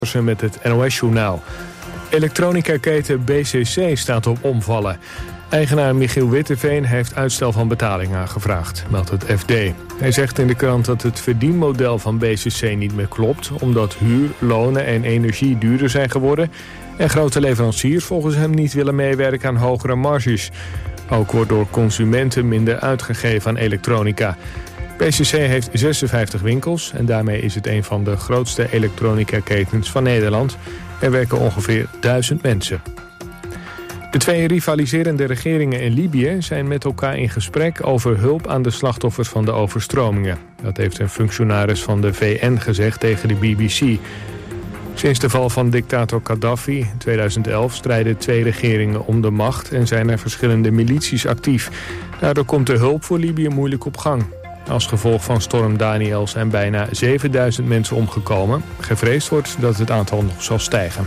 Met het NOS-journaal. Elektronica-keten BCC staat op omvallen. Eigenaar Michiel Witteveen heeft uitstel van betaling aangevraagd, meldt het FD. Hij zegt in de krant dat het verdienmodel van BCC niet meer klopt, omdat huur, lonen en energie duurder zijn geworden en grote leveranciers volgens hem niet willen meewerken aan hogere marges. Ook wordt door consumenten minder uitgegeven aan elektronica. BCC heeft 56 winkels en daarmee is het een van de grootste elektronica-ketens van Nederland. Er werken ongeveer 1000 mensen. De twee rivaliserende regeringen in Libië zijn met elkaar in gesprek over hulp aan de slachtoffers van de overstromingen. Dat heeft een functionaris van de VN gezegd tegen de BBC. Sinds de val van dictator Gaddafi in 2011 strijden twee regeringen om de macht en zijn er verschillende milities actief. Daardoor komt de hulp voor Libië moeilijk op gang. Als gevolg van storm Daniel zijn bijna 7000 mensen omgekomen. Gevreesd wordt dat het aantal nog zal stijgen.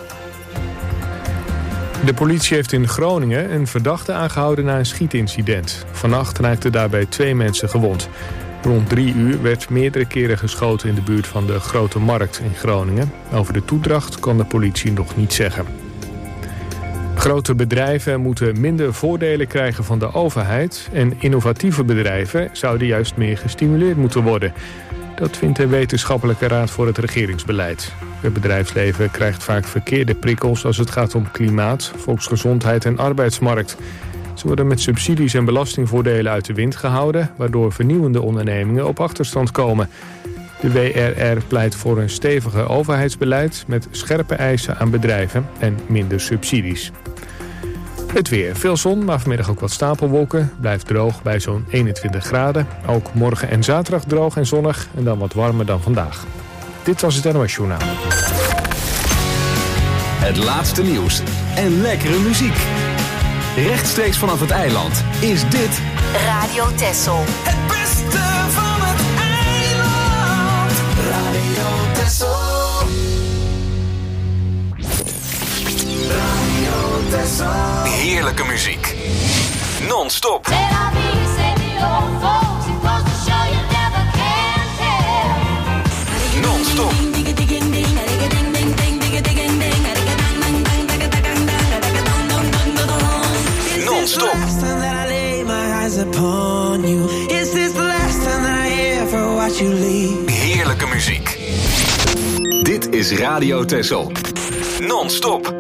De politie heeft in Groningen een verdachte aangehouden na een schietincident. Vannacht raakten daarbij 2 mensen gewond. Rond 3 uur werd meerdere keren geschoten in de buurt van de Grote Markt in Groningen. Over de toedracht kan de politie nog niet zeggen. Grote bedrijven moeten minder voordelen krijgen van de overheid en innovatieve bedrijven zouden juist meer gestimuleerd moeten worden. Dat vindt de Wetenschappelijke Raad voor het Regeringsbeleid. Het bedrijfsleven krijgt vaak verkeerde prikkels als het gaat om klimaat, volksgezondheid en arbeidsmarkt. Ze worden met subsidies en belastingvoordelen uit de wind gehouden, waardoor vernieuwende ondernemingen op achterstand komen. De WRR pleit voor een steviger overheidsbeleid met scherpe eisen aan bedrijven en minder subsidies. Het weer. Veel zon, maar vanmiddag ook wat stapelwolken. Blijft droog bij zo'n 21 graden. Ook morgen en zaterdag droog en zonnig en dan wat warmer dan vandaag. Dit was het NOS Journaal. Het laatste nieuws en lekkere muziek. Rechtstreeks vanaf het eiland is dit Radio Texel. Het beste van het eiland. Radio Texel. Radio Texel. heerlijke muziek. Non-stop. Non-stop. Non-stop. Heerlijke muziek. Dit is Radio Texel. Non-stop.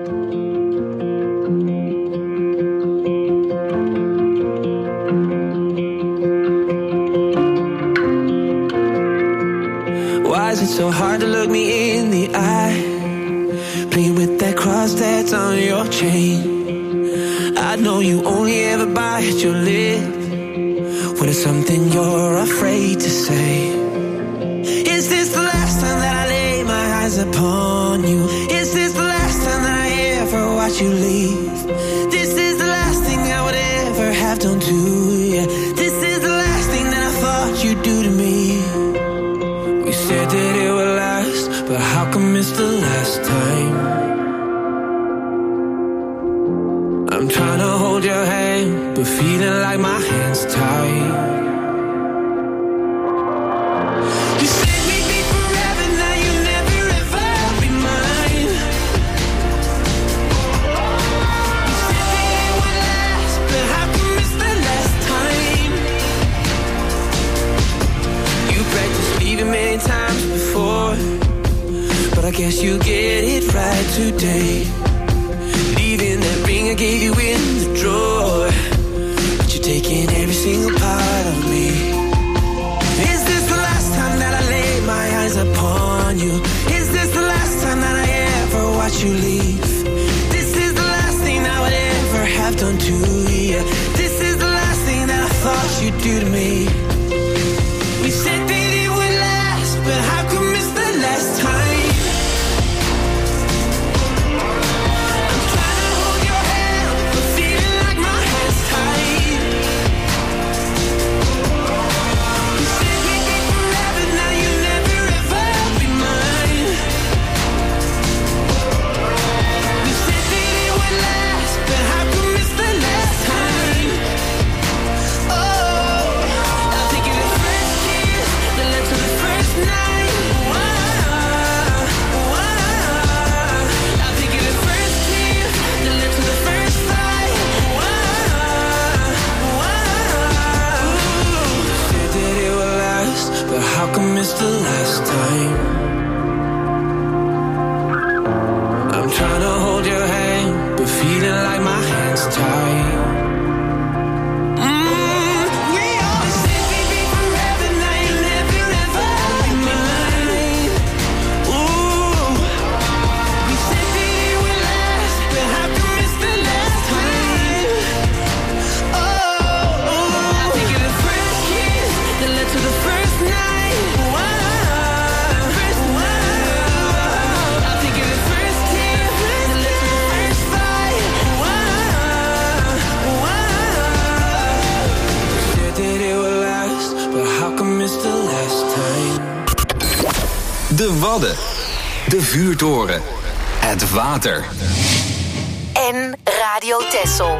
Why is it so hard to look me in the eye? Playing with that cross that's on your chain. I know you only ever bite your lip when it's something you're afraid to say. Is this the last time that I lay my eyes upon you? Is this the last time that I ever watch you leave? This is the last thing I would ever have done to you. This is the last thing that I thought you'd do to me. We said that it would last, but how come it's the last time? I'm trying to hold your hand, but feeling like my hand's tied. You said we'd be forever, now you'll never ever be mine. You said that it would last, but how come it's the last time? You practiced leaving many times before, but I guess you get it right today. Leaving that ring I gave you in the drawer, but you're taking every single part of me. Is this the last time that I lay my eyes upon you? Is this the last time that I ever watch you leave? This is the last thing I would ever have done to you. This is the last thing that I thought you'd do to me. We said that it would last, but how come it's the last time? the last time. I'm trying to hold your hand, but feeling like my hand's tied. De Wadden, de vuurtoren, het water. En Radio Texel.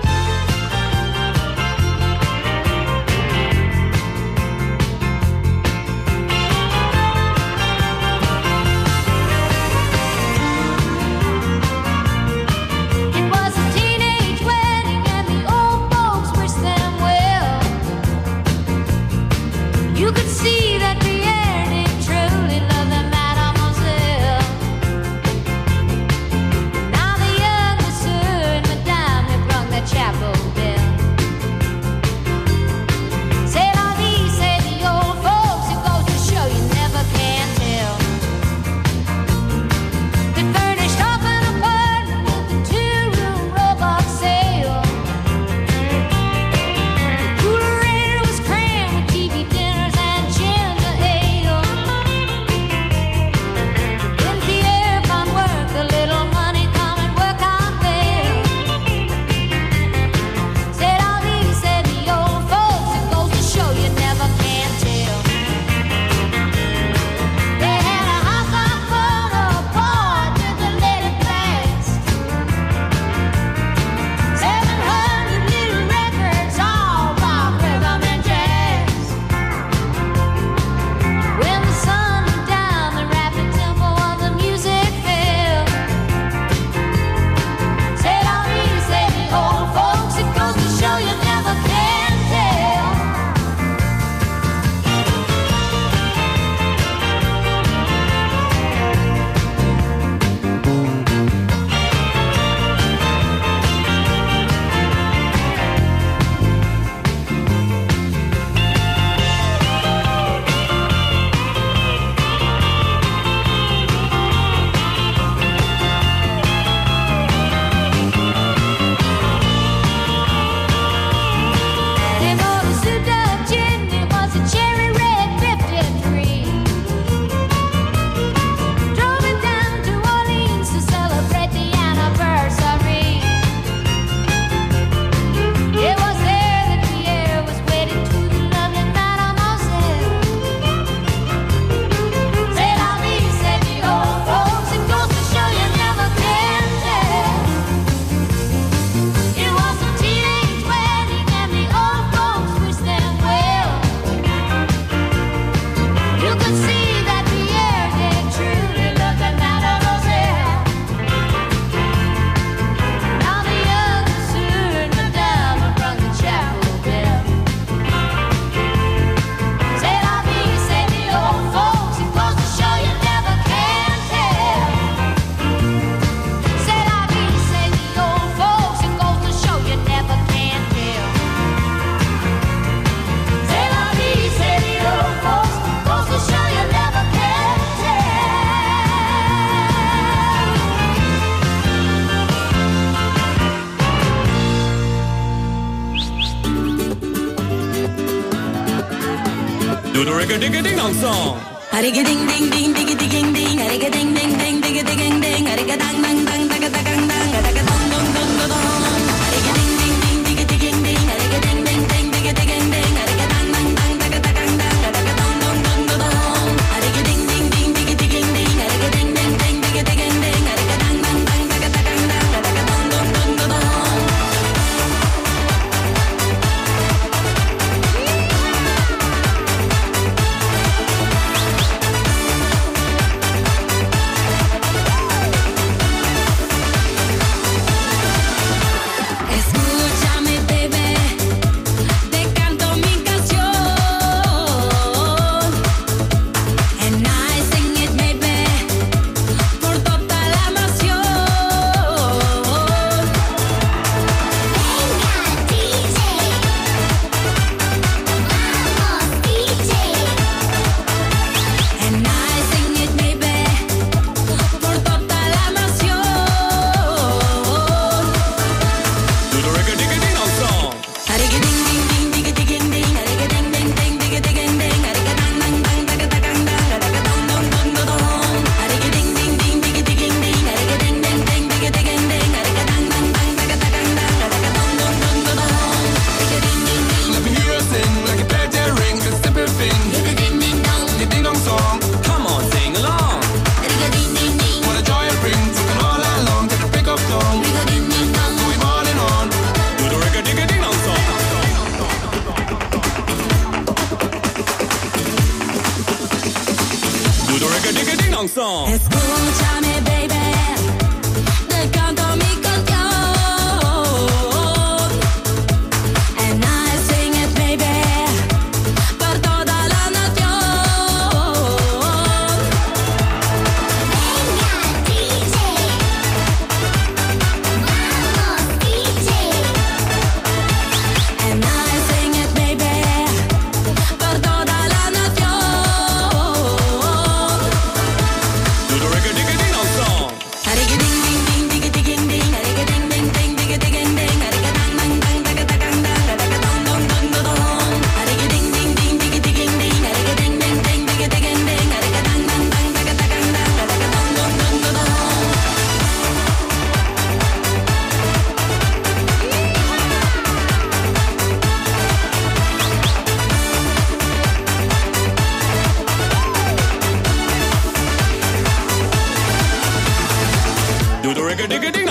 Do the rigga-digga-ding-dong song. Harigga-ding-ding-ding, digga-ding-ding, harigga-ding-ding-ding, digga-ding-ding-ding, harigga-dang-dang-dang, digga-dang-dang-dang, harigga-dong-dong-dong-dong. Harigga-ding-ding-ding, digga-ding-ding, harigga-ding-ding-ding, digga-ding-ding-ding, harigga-dang-dang-dang, digga-dang-dang-dang, harigga-dong-dong-dong-dong. Harigga-ding-ding-ding, digga-ding-ding, harigga-ding-ding-ding, digga-ding-ding-ding, harigga-dang-dang-dang, digga-dang-dang-dang, harigga-dong-dong-dong-dong.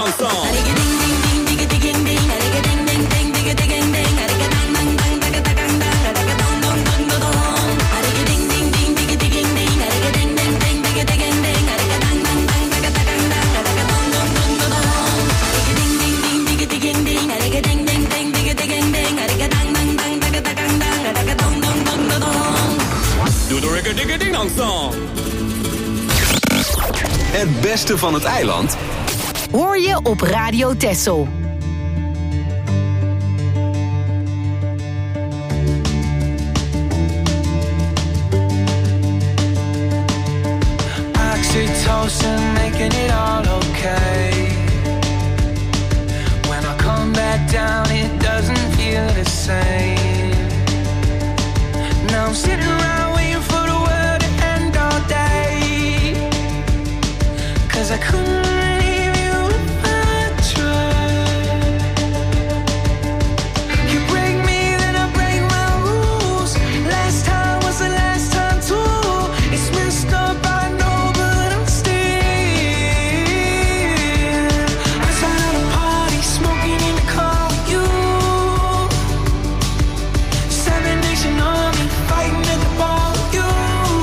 dong song. Doe de rigga-digga-ding-dong song. Het beste van het eiland Hoor je op Radio Texel. Oxytocin making it all okay. When I come back down it doesn't feel the same. Now I'm sitting around waiting for the world to end all day. 'Cause I couldn't leave you if I tried. You break me then I break my rules. Last time was the last time too. It's messed up I know but I'm still outside of the party smoking in the car with you. 7 Nation Army fighting at the bar with you.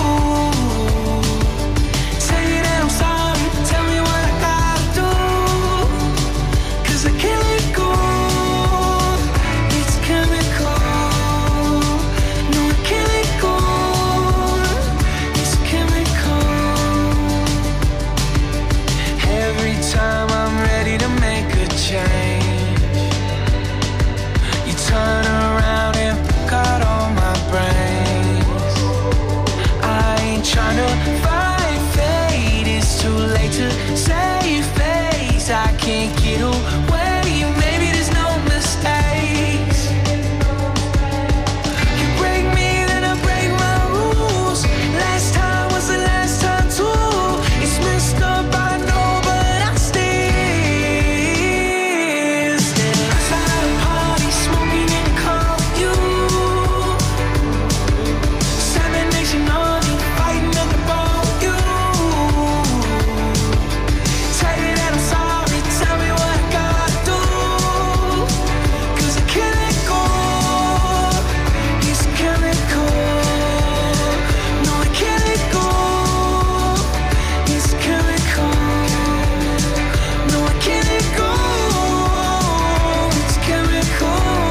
Say that I'm sorry, tell me what I gotta do. 'Cause I can't let go. It's chemical. No, I can't let go. It's chemical. Every time I'm ready to make a change, you turn around and pick out all my brains. I ain't tryna fight fate, it's too late to save face. I can't get away, maybe there's no mistakes. You break me, then I break my rules. Last time was the last time too. It's messed up, I know, but I'm still outside the party, smoking in the car with you. 7 Nation Army fighting at the bar with you. Tell you that I'm sorry, tell me what I gotta do. 'Cause I can't let go. It's chemical. No, I can't let go. It's chemical. No, I can't let go. It's chemical.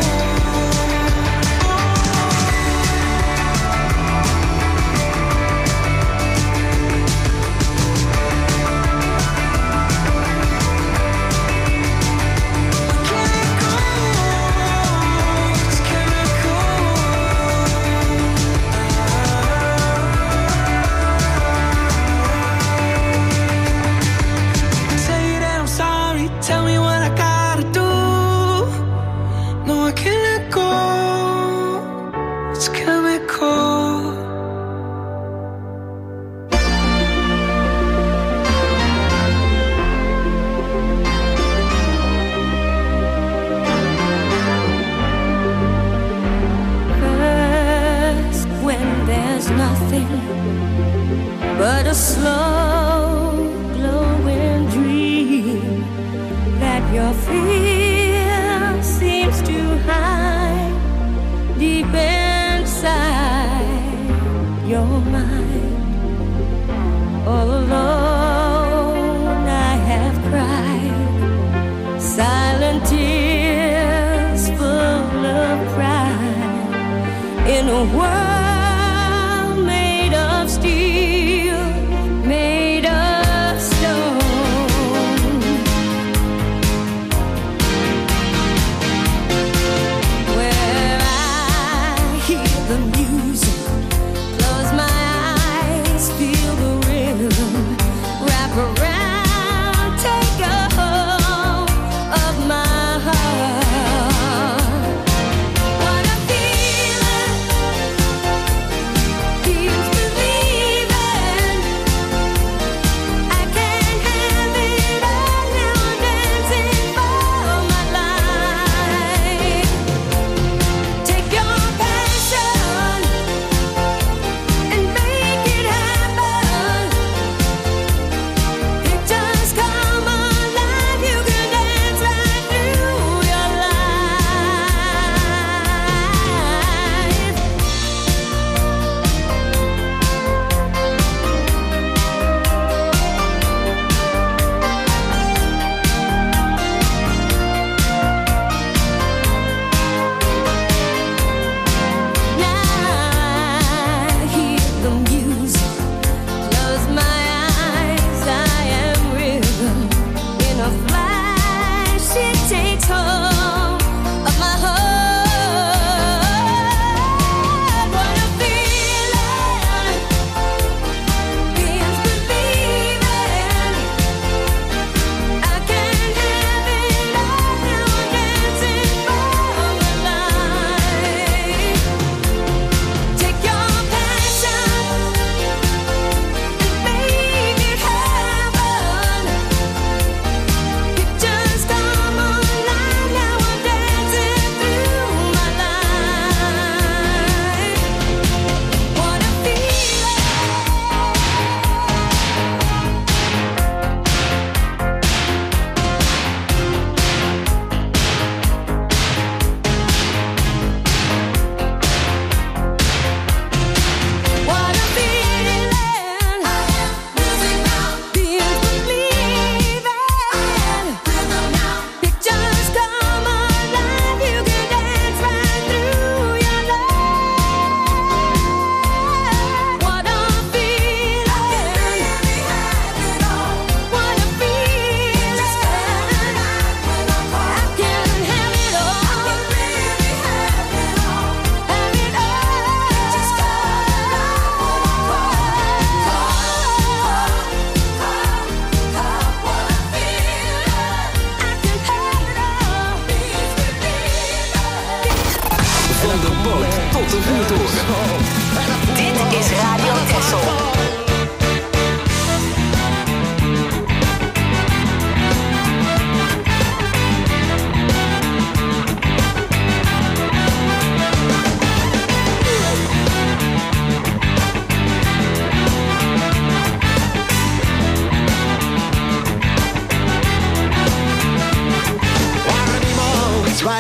Say that I'm sorry, tell me what I gotta do. No, I can't let go. It's chemical. First, when there's nothing but a slow glowing dream that your fear seems to hide deep inside your mind. All alone I have cried silent tears full of pride in a world made of steel, made of stone.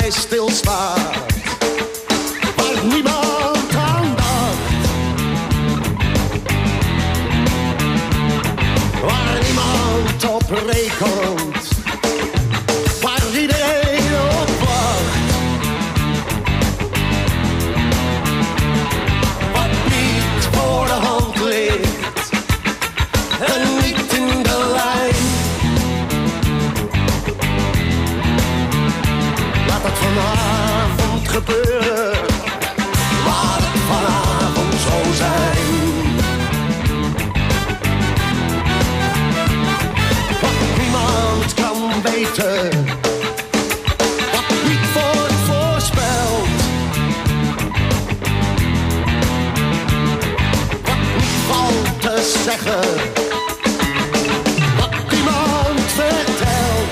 hij stilstaat. Waar niemand aan dacht. Waar niemand op rekent. Waar iedereen op wacht. Wat niet voor de hand ligt. En niet in de lijn. Laat het vanavond gebeuren. Laat het vanavond zo zijn. Wat niemand kan weten. Wat niet wordt voorspeld. Wat niet valt te zeggen. Wat niemand vertelt.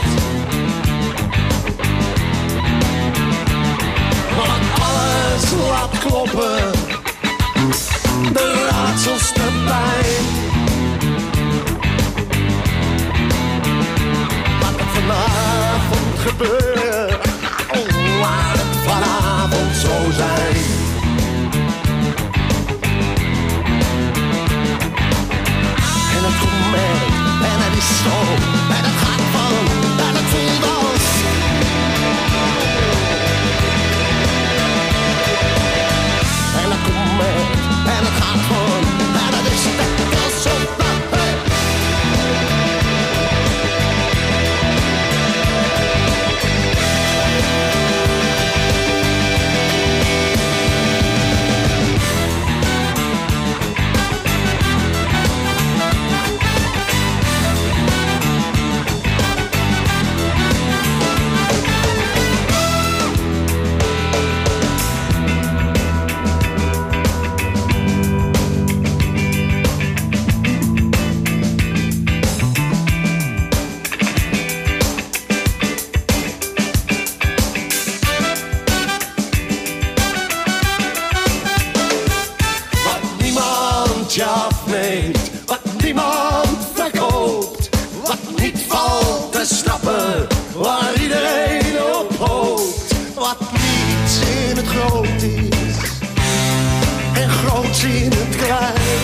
Wat alles laat kloppen. De raadsels te pijn. Laat het vanavond gebeuren. Laat het vanavond zo zijn. En het komt mee. En het is zo. En het gaat van. En het voelt als. En het komt mee. En het gaat van. En het is net alsof dat. Je afneemt, wat niemand verkoopt, wat niet valt te snappen, waar iedereen op hoopt, wat niets in het groot is en groots in het klein.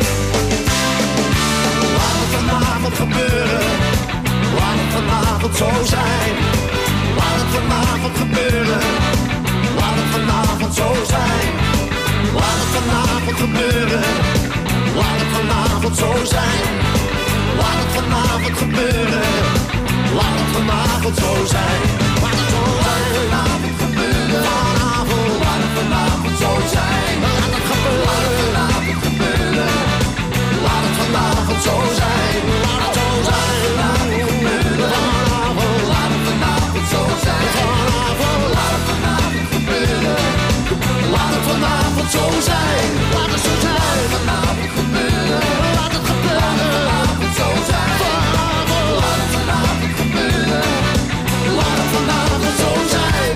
Laat het vanavond gebeuren, laat het vanavond zo zijn. Laat het vanavond gebeuren, laat het vanavond zo zijn. Laat het vanavond gebeuren. Laat het vanavond zo zijn. Laat het vanavond gebeuren. Laat het vanavond zo zijn. Laat het vanavond gebeuren. Vanavond. Laat het vanavond zo zijn. Laat het gebeuren. Laat het vanavond gebeuren. Laat het vanavond zo zijn. Laat het zo zijn. Laat het gebeuren. Vanavond. Laat het vanavond zo zijn. Vanavond. Laat het vanavond gebeuren. Laat het vanavond zo zijn. Laat het zo zijn. Vanavond gebeuren. Laat het gebeuren. Vanavond zo zijn. Vanavond. Laat het vanavond gebeuren. Laat het vanavond zo zijn.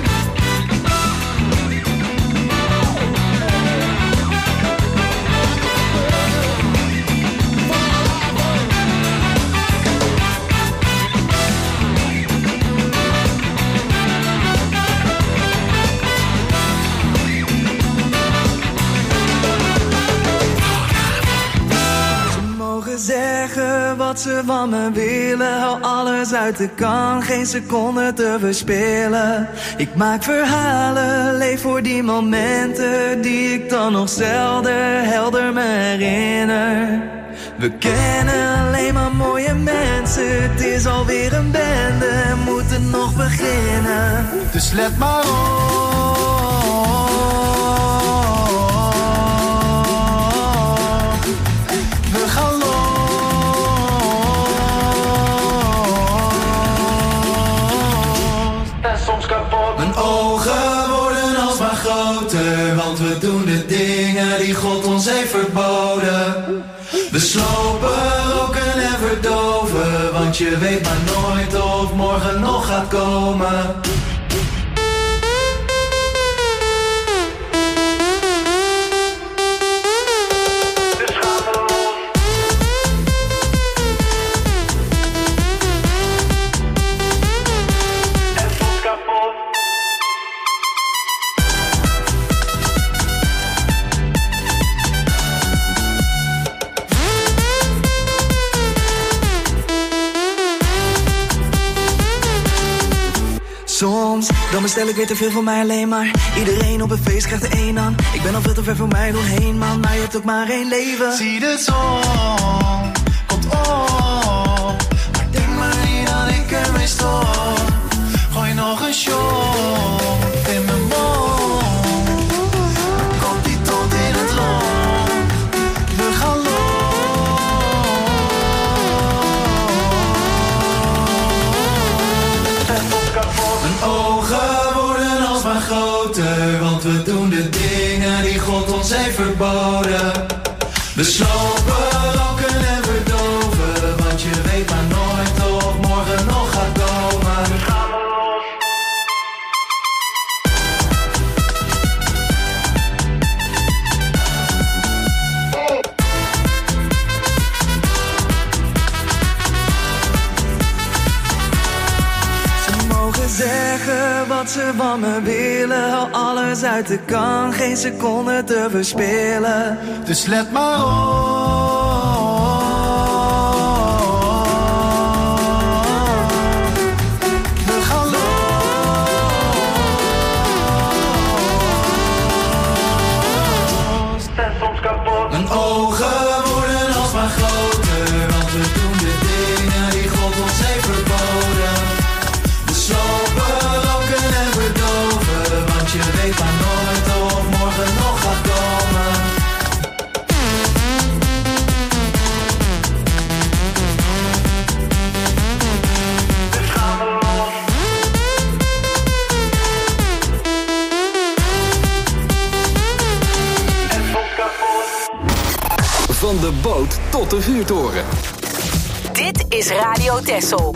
Zeggen wat ze van me willen. Hou alles uit de kan, geen seconde te verspillen. Ik maak verhalen, leef voor die momenten die ik dan nog zelden helder me herinner. We kennen alleen maar mooie mensen. Het is alweer een bende, moeten nog beginnen. Dus let maar op. We gaan los. En soms kapot. Mijn ogen worden alsmaar groter, want we doen de dingen die God ons heeft verboden. We slopen, roken en verdoven, want je weet maar nooit of morgen nog gaat komen. Soms, dan bestel ik weer te veel voor mij alleen maar. Iedereen op een feest krijgt er één aan. Ik ben al veel te ver voor mij doorheen, man. Maar je hebt ook maar één leven. Zie de zon, komt op. Maar denk maar niet dat ik ermee stop. Gooi nog een shot in mijn mond. Komt die tot in het rond. We gaan los. Mijn ogen worden alsmaar groter, want we doen de dingen die God ons heeft verboden. We slopen, roken en verdoven, want je weet maar nooit of morgen nog gaat komen. Nu gaan we los. Ze mogen zeggen wat ze van me willen. Hou alles uit de kan, geen seconde te verspillen. Dus let maar op. We gaan los. Ben soms kapot. Mijn ogen worden alsmaar groter, want we doen de dingen die God ons heeft verboden. We slopen, roken en verdoven, want je weet maar nooit of morgen nog gaat komen. Dus gaan we los. En soms kapot. Van de boot tot de vuurtoren. Dit is Radio Texel.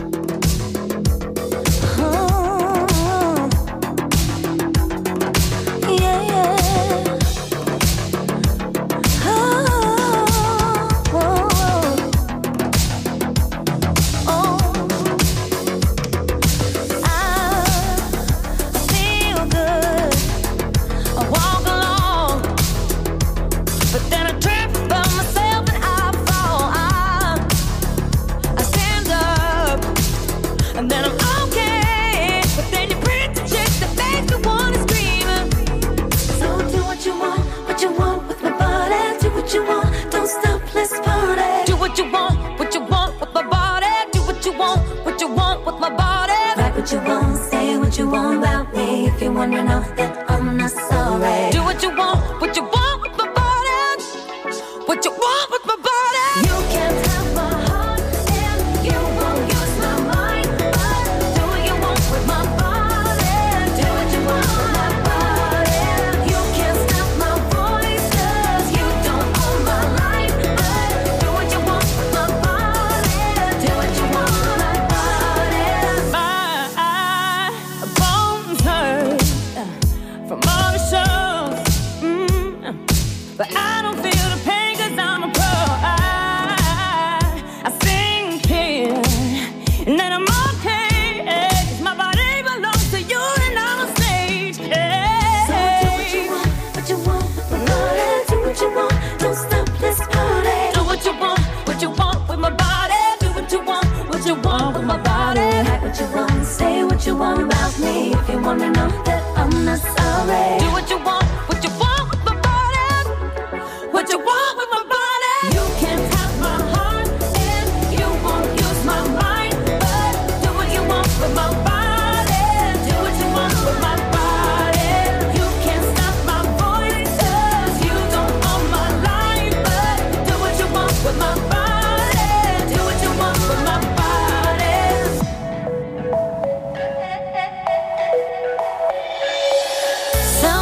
Some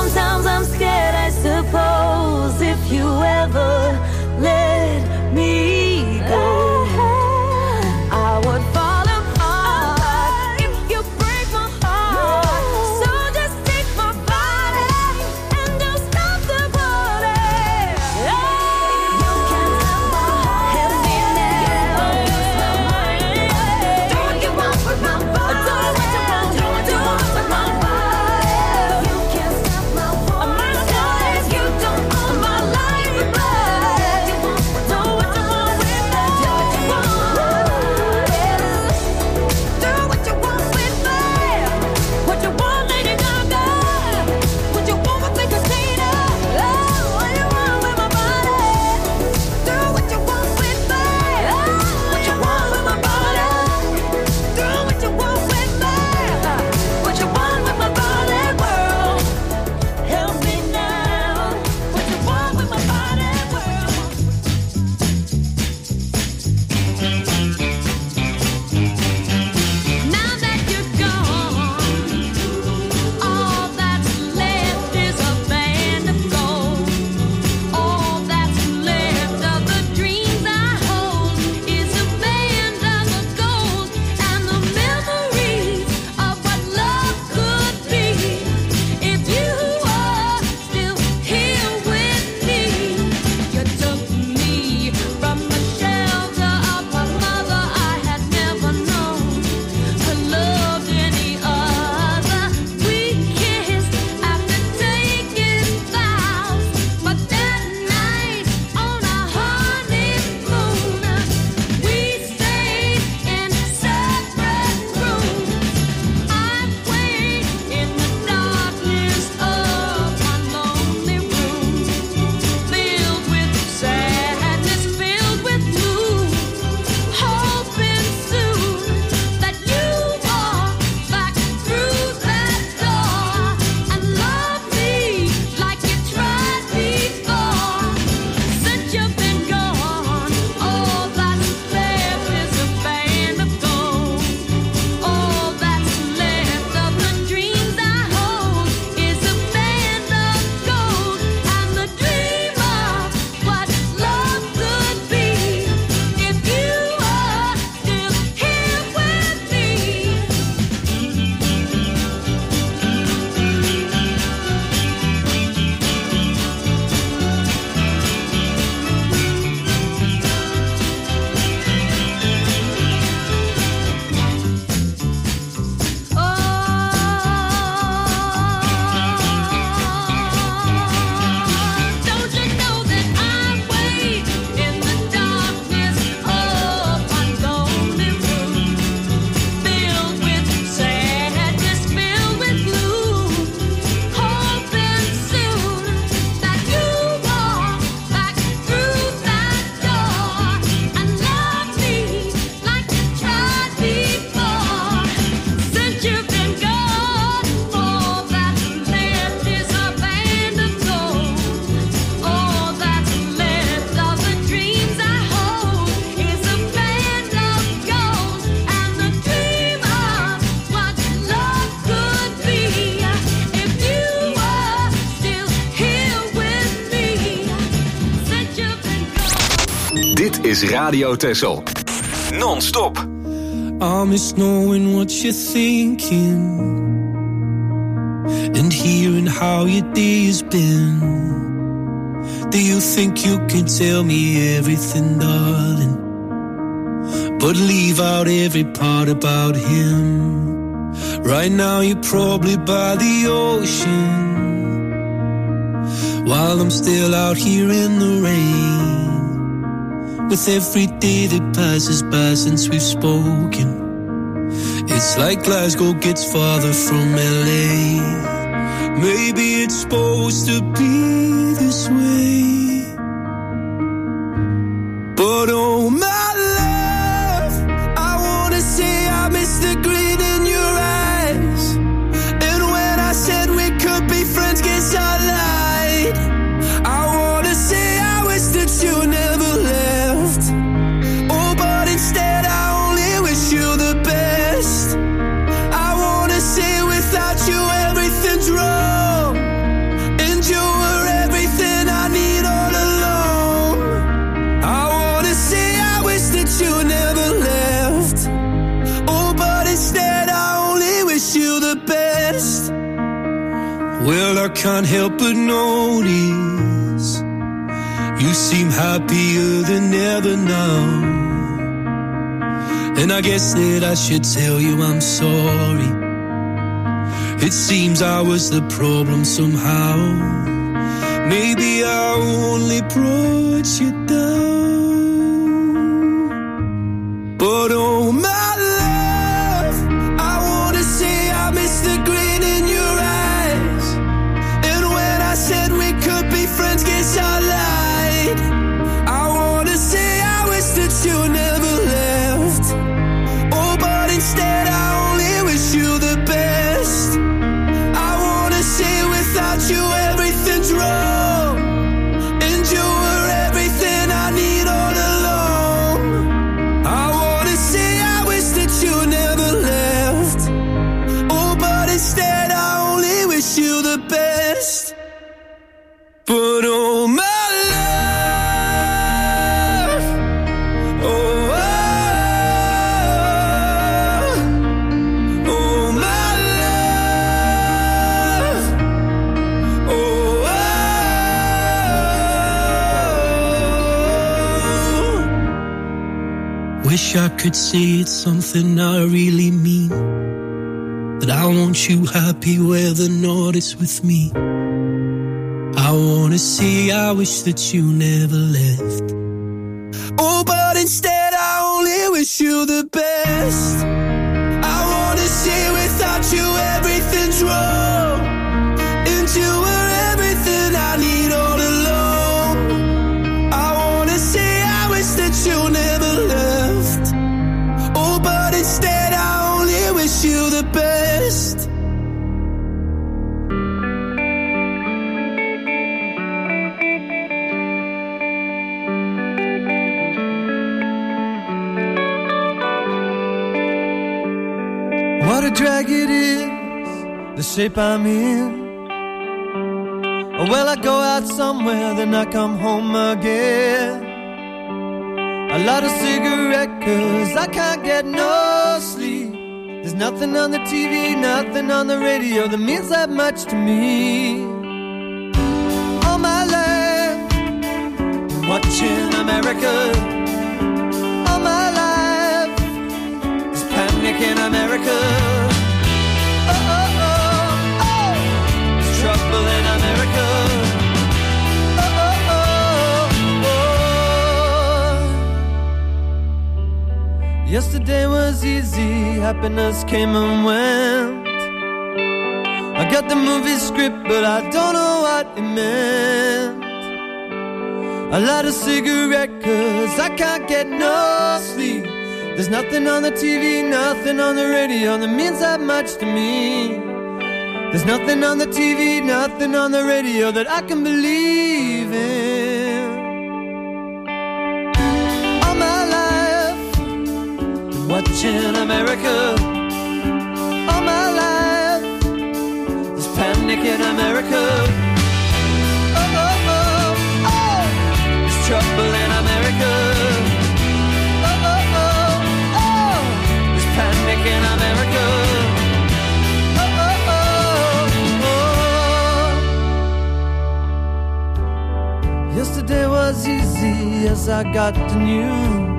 is Radio Texel. Non-stop. I miss knowing what you're thinking and hearing how your day has been. Do you think you can tell me everything, darling, but leave out every part about him? Right now you're probably by the ocean, while I'm still out here in the rain. With every day that passes by since we've spoken, it's like Glasgow gets farther from LA. Maybe it's supposed to be this way, but oh my love, I wanna say I miss the green in your eyes. And when I said we could be friends, guess I lied. I wanna say I wish that you never left. Oh, but instead I only wish you the best. I wanna say without you everything's wrong, and you were everything I need all along. I wanna say I wish that you never left. Oh, but instead I only wish you the best. Well, I can't help but notice you seem happier than ever now, and I guess that I should tell you I'm sorry. It seems I was the problem somehow. Maybe I only brought you down, but oh my love, I wanna say I miss the green in your eyes. And when I said we could be friends, guess I lied. I wanna say I wish that you never left. Oh, but instead I only wish you the best. I wanna say without you everything's wrong, and you were everything I need all along. I wanna say I wish that you never left. Oh, but instead I only wish you the best. But oh my love, oh, oh my love, oh, wish I could say it's something I really mean, that I want you happy whether or not it's with me. I wanna say I wish that you never left. Oh, but instead I only wish you the best. I wanna say without you everything's wrong, and you were everything I need all along. I wanna say I wish that you never left. Oh, but instead I only wish you the best. What a drag it is, the shape I'm in. Well, I go out somewhere, then I come home again. A lot of cigarette, 'cause I can't get no sleep. There's nothing on the TV, nothing on the radio that means that much to me. All my life, watching America. All my life, there's panic in America. Oh, oh, oh, oh, there's trouble in America. Oh, oh, oh, oh. Yesterday was easy, happiness came and went. I got the movie script, but I don't know what it meant. A lot of cigarette, 'cause I can't get no sleep. There's nothing on the TV, nothing on the radio that means that much to me. There's nothing on the TV, nothing on the radio that I can believe in. All my life, watching America. All my life, there's panic in America. Oh, oh, oh, oh, there's trouble in America. 'cause I got the news.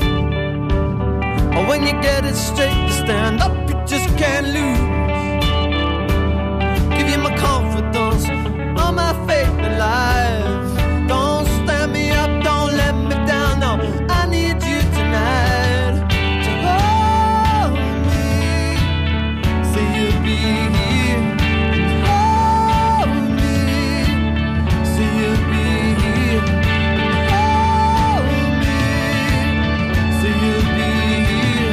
When you get it straight to stand up, you just can't lose. Give you my confidence, all my faith in life. Don't stand me up, don't let me down, no, I need you tonight. To hold me, so you'll be here. Hold me, so you'll be here. Hold me, so you'll be here.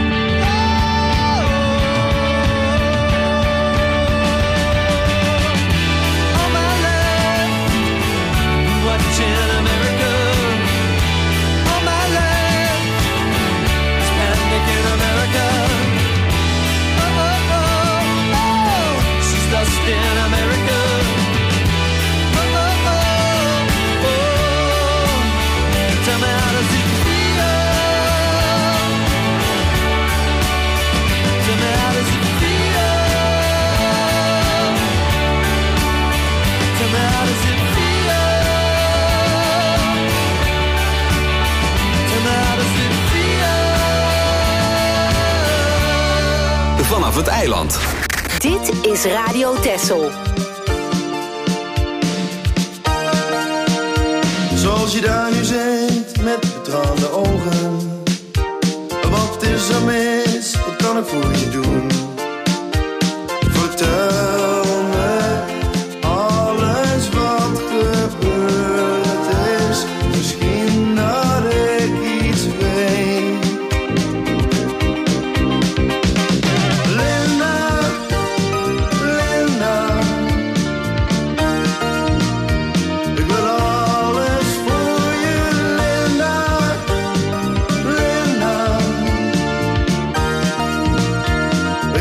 All my life, watching America. All my life, it's panic in America. Oh, oh, oh, oh, she's lost in America. Oh, oh, oh, oh, tell me how does it feel? Tell me how does it feel? Tell me how does it feel? Tell me how does it feel? Vanaf het eiland. Dit is Radio Texel. Zoals je daar nu zit met betraande ogen. Wat is er mis? Wat kan ik voor je doen? Vertel me alles wat gebeurd is. Misschien dat ik iets weet. Linda, Linda, ik wil alles voor je, Linda, Linda.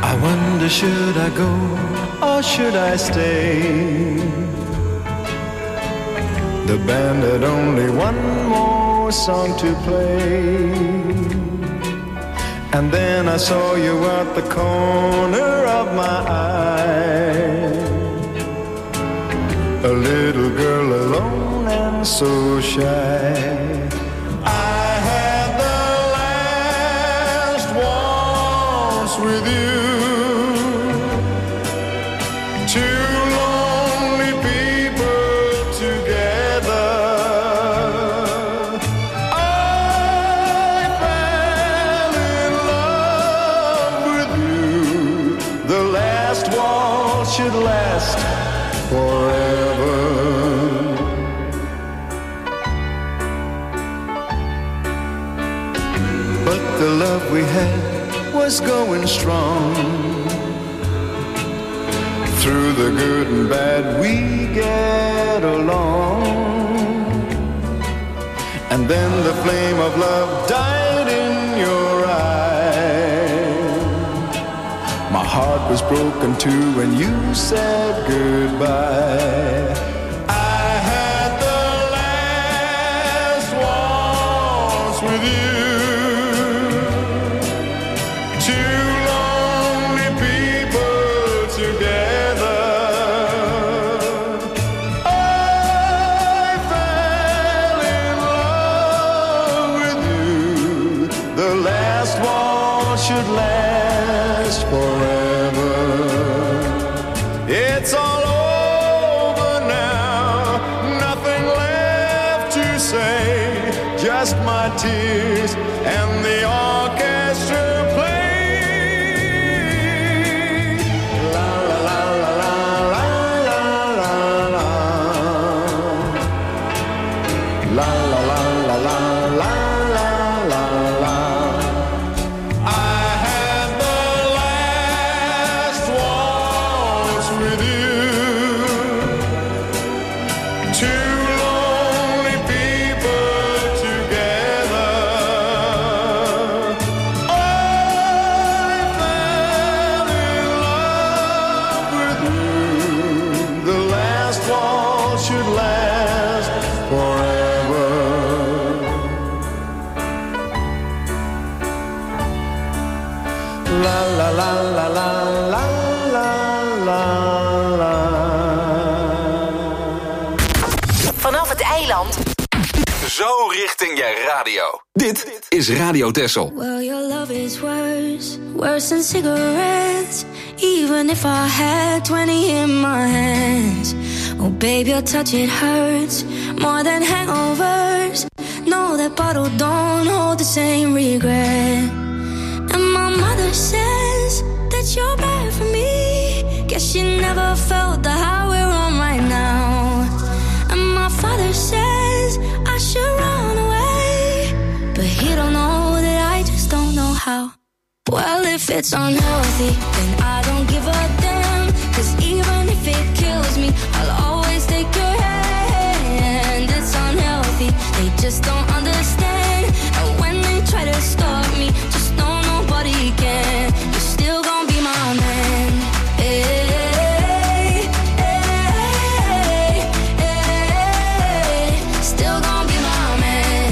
I wonder, should I go or should I stay? The band had only one more song to play. And then I saw you at the corner of my eye. A little girl alone and so shy. I had the last waltz with you. Two lonely people together. I fell in love with you. The last waltz should last forever. But the love we had was going strong. Through the good and bad we get along. And then the flame of love died in your eye. My heart was broken too when you said goodbye. I had the last waltz with you. Two lonely people together. I fell in love with you. The last waltz should last forever. It's all over now, nothing left to say, just my tears and the orchestra play. La la la la la la la la. La la la la la la la la. I had the last waltz with you. Two lonely people together. I fell in love with you. The last waltz should last forever. La la la la la la la la la. Vanaf het eiland. Zo richting je radio. Dit is Radio Texel. Well, your love is worse than cigarettes. Even if I had 20 in my hands. Oh, baby, your touch, it hurts more than hangovers. No, that bottle don't hold the same regret. And my mother says that you're bad for me. Guess she never felt the high we're on right now. And my father says I should run away, but he don't know that I just don't know how. Well, if it's unhealthy, then I don't give a damn. 'Cause even if it kills me, I'll always take your hand. It's unhealthy, they just don't understand. And when they try to stop me, just know nobody can. You're still gonna be my man. Hey, hey, hey, still gonna be my man.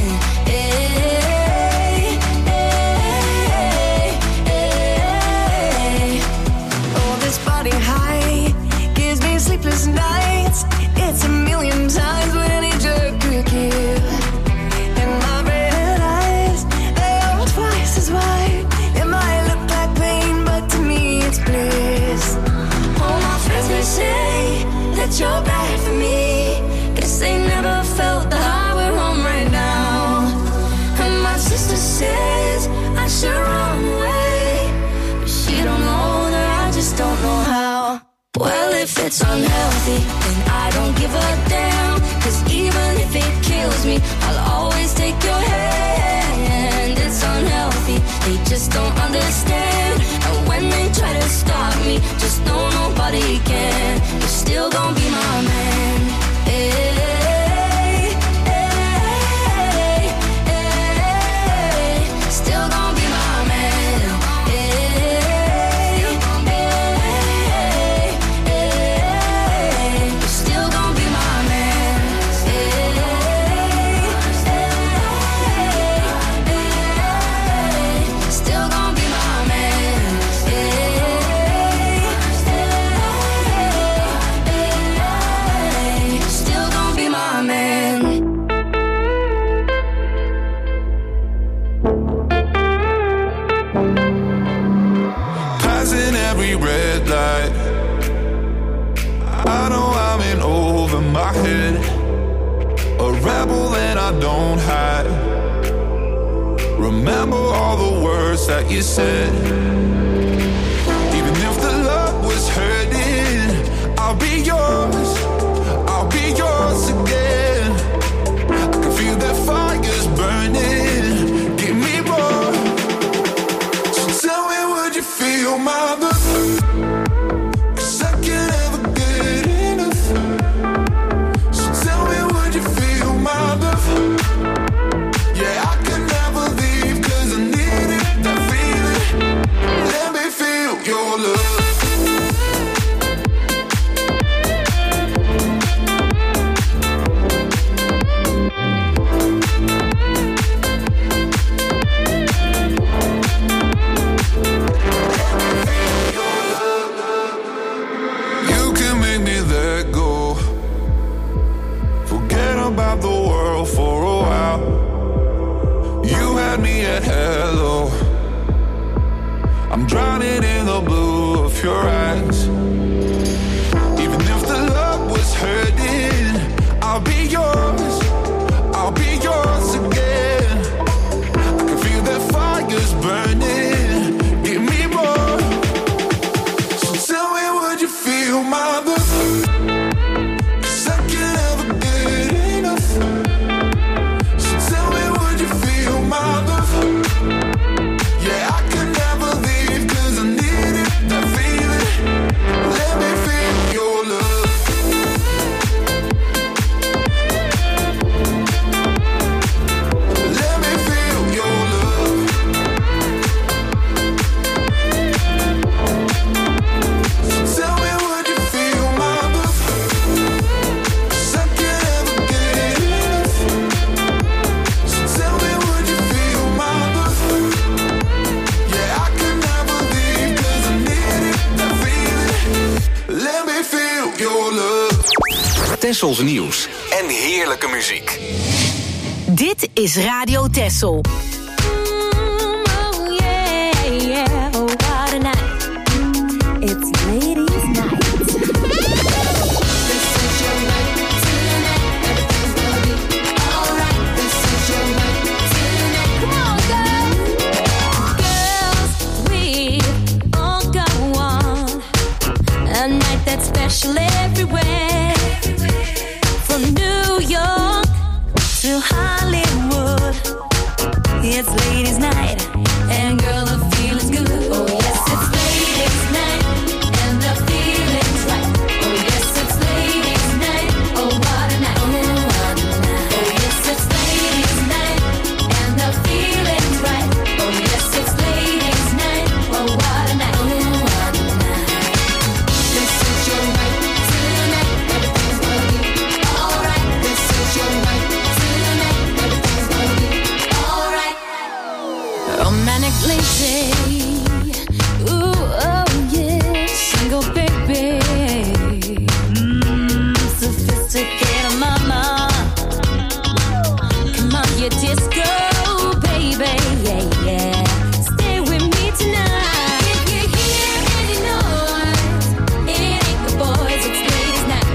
Hey, hey, hey. Oh, this body high gives me sleepless nights. It's a million times what any drug could give. And my red eyes, they are twice as wide. It might look like pain, but to me it's bliss. All my friends, they say that you're bad for me. Guess they never felt the high we're on right now. And my sister says I should run away, but she don't know that I just don't know how. Well, if it's unhealthy, then I don't give a damn. 'Cause even if it kills me, I'll always take your hand. It's unhealthy, they just don't understand. And when they try to stop me, just know nobody can. You're still gonna be my man. Hey, hey, hey, still gonna be my man. Hey, every red light. I know I'm in over my head, a rebel and I don't hide. Remember all the words that you said. Even if the love was hurting, I'll be yours, I'll be yours again. I can feel that fire's burning, give me more. So tell me, would you feel my love? Cause I can't ever get enough. So tell me, would you feel my love? Yeah, I can never leave cause I need it, that feeling. Let me feel your love. About the world for a while. You had me at hello. I'm drowning in the blue of your eyes. Even if the love was hurting, I'll be yours, I'll be yours again. I can feel that fire's burning, give me more. So tell me, would you feel my love? Cause I can't ever get enough. So tell me, would you feel my love? Yeah, I can never leave cause I need it, that feeling. Let me feel your love. Let me feel your love. So tell me, would you feel my love? Cause I can't ever get enough. So tell me, would you feel my love? Yeah, I can never leave cause I need it, that feeling. Let me feel your love. Tessels nieuws en heerlijke muziek. Dit is Radio Tessel. Oh yeah, yeah, oh what a night. It's ladies' night. This is your night tonight. Everything's gonna be alright. This is your night tonight. Come on, girls. Girls, we all go on a night that's special everywhere. From New York to Hollywood, it's ladies' night, and girl, the feeling's good. Oh yes, it's ladies' night, and the feeling's right. Oh yes, it's ladies' night. Oh what a night, oh what a night. Oh yes, it's ladies' night, and the feeling's right. Oh yes, it's ladies' night. Oh what a night, oh what a night. This is your night tonight. Everything's gonna be alright. This is your night tonight. Everything's gonna be alright. Romantic lady, ooh, oh yeah, single baby, sophisticated mama. Come on, you disco baby, yeah, yeah. Stay with me tonight. If you hear any noise, it ain't the boys, it's ladies' night.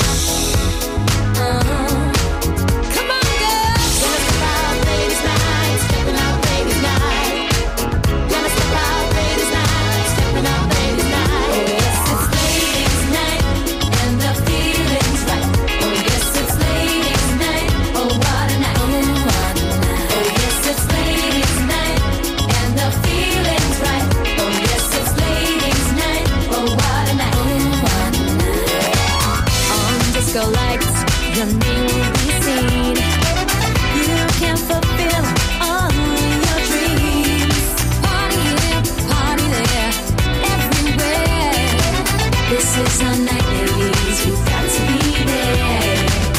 Come on, girls, gonna step out ladies' night, stepping out ladies' night. Gonna step out ladies' night, stepping out ladies' night. Oh yes, it's ladies' night, and the feeling's right. Oh yes, it's ladies' night. Oh what a night, oh what a night. Oh yes, it's ladies' night, and the feeling's right. Oh yes, it's ladies' night. Oh what a night, oh what a night. On disco lights, your name will be seen. You can fulfill all your dreams. Party here, party there, everywhere. This is our night, ladies. You've got to be there.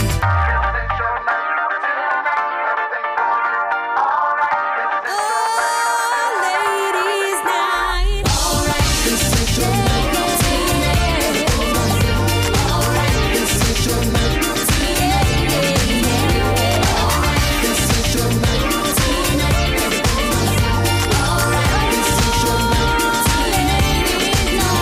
Oh, ladies' night. Alright, this is your night tonight. Alright, this is your night tonight. Alright, this is your night tonight. Alright, this is your night tonight.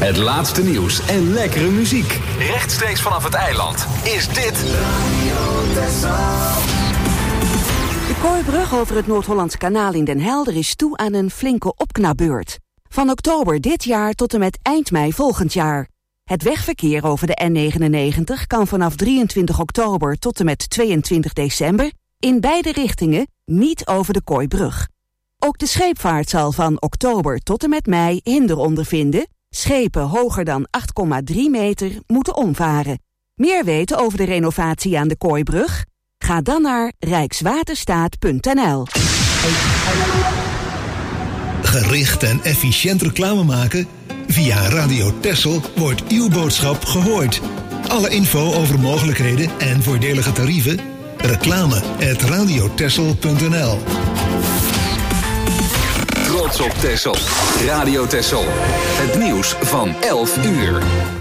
Het laatste nieuws en lekkere muziek. Rechtstreeks vanaf het eiland is dit Radio Texel. De Kooibrug over het Noord-Hollandse kanaal in Den Helder is toe aan een flinke opknapbeurt. Van oktober dit jaar tot en met eind mei volgend jaar. Het wegverkeer over de N99 kan vanaf 23 oktober tot en met 22 december... in beide richtingen niet over de Kooibrug. Ook de scheepvaart zal van oktober tot en met mei hinder ondervinden. Schepen hoger dan 8,3 meter moeten omvaren. Meer weten over de renovatie aan de Kooibrug? Ga dan naar rijkswaterstaat.nl. Gericht en efficiënt reclame maken? Via Radio Texel wordt uw boodschap gehoord. Alle info over mogelijkheden en voordelige tarieven? reclame@radiotexel.nl. Trots op Texel. Radio Texel. Het nieuws van 11 uur.